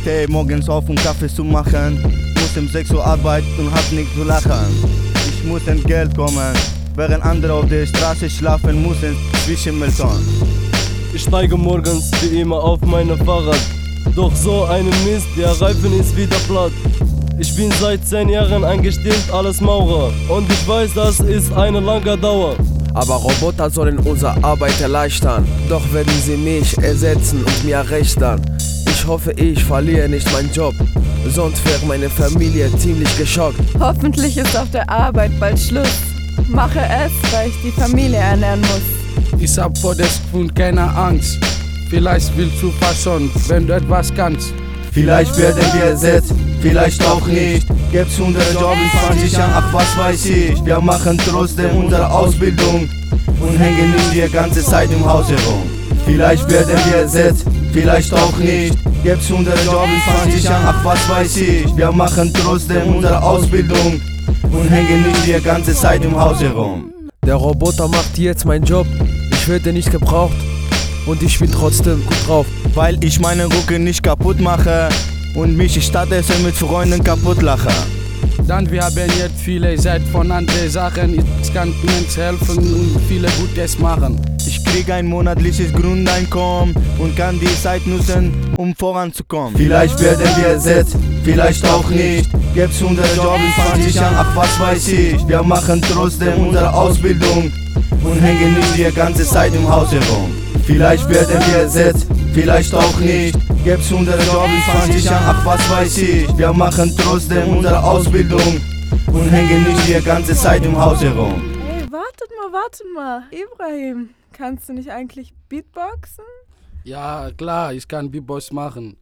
steh morgens auf, um Kaffee zu machen. Muss um 6 Uhr arbeiten und hab nicht zu lachen. Ich muss ins Geld kommen, während andere auf der Straße schlafen müssen zwischen Mülltonnen. Ich steige morgens wie immer auf mein Fahrrad. Doch so einen Mist, der Reifen ist wieder platt. Ich bin seit 10 Jahren angestellt als Maurer und ich weiß, das ist eine lange Dauer. Aber Roboter sollen unsere Arbeit erleichtern. Doch werden sie mich ersetzen und mir rechtern. Ich hoffe, ich verliere nicht meinen Job, sonst wäre meine Familie ziemlich geschockt. Hoffentlich ist auf der Arbeit bald Schluss. Mache es, weil ich die Familie ernähren muss. Ich hab vor der Zukunft keine Angst. Vielleicht willst du verschonen, wenn du etwas kannst. Vielleicht werden wir ersetzt, vielleicht auch nicht. Gibt's 100 Jobs in 20 Jahren, ach was weiß ich. Wir machen trotzdem unsere Ausbildung und hängen nicht die ganze Zeit im Haus herum. Vielleicht werden wir ersetzt, vielleicht auch nicht. Gibt's 100 Jobs in 20 Jahren, ach was weiß ich. Wir machen trotzdem unsere Ausbildung und hängen nicht die ganze Zeit im Haus herum. Der Roboter macht jetzt meinen Job, ich werde nicht gebraucht und ich bin trotzdem gut drauf. Weil ich meine Rücken nicht kaputt mache und mich stattdessen mit Freunden kaputt lache. Dann wir haben jetzt viele Zeit von anderen Sachen. Ich kann Menschen helfen und viele Gutes machen. Ich krieg ein monatliches Grundeinkommen und kann die Zeit nutzen, um voranzukommen. Vielleicht werden wir ersetzt, vielleicht auch nicht. Gibt's 100 Jobs in 20 Jahren, ach was weiß ich. Wir machen trotzdem unsere Ausbildung und hängen nicht die ganze Zeit im Haus herum. Vielleicht werden wir ersetzt, vielleicht auch nicht. Gibt's 100 Jobs in 20 Jahren, ach was weiß ich. Wir machen trotzdem unsere Ausbildung und hängen nicht die ganze Zeit im Haus herum. Hey, wartet mal. Ibrahim, kannst du nicht eigentlich Beatboxen? Ja, klar, ich kann Beatbox machen.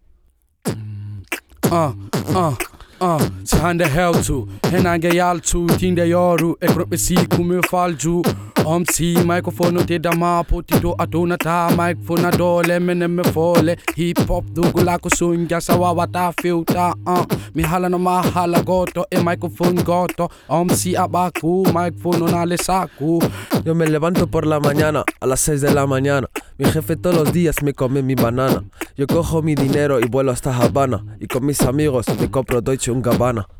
Se hande heltu, henange yaltu, tinde yoru, ekropesi kume falju. Si microphone te dama potito atona ta microphone dole me fole hip hop dugula ko sunja sawawata filta mi hala no mahala goto microphone goto si abaku microphone no le saku. Yo me levanto por la mañana a las 6 de la mañana. Mi jefe todos los días me come mi banana. Yo cojo mi dinero y vuelo hasta Habana y con mis amigos me compro Deutsche & Gabbana.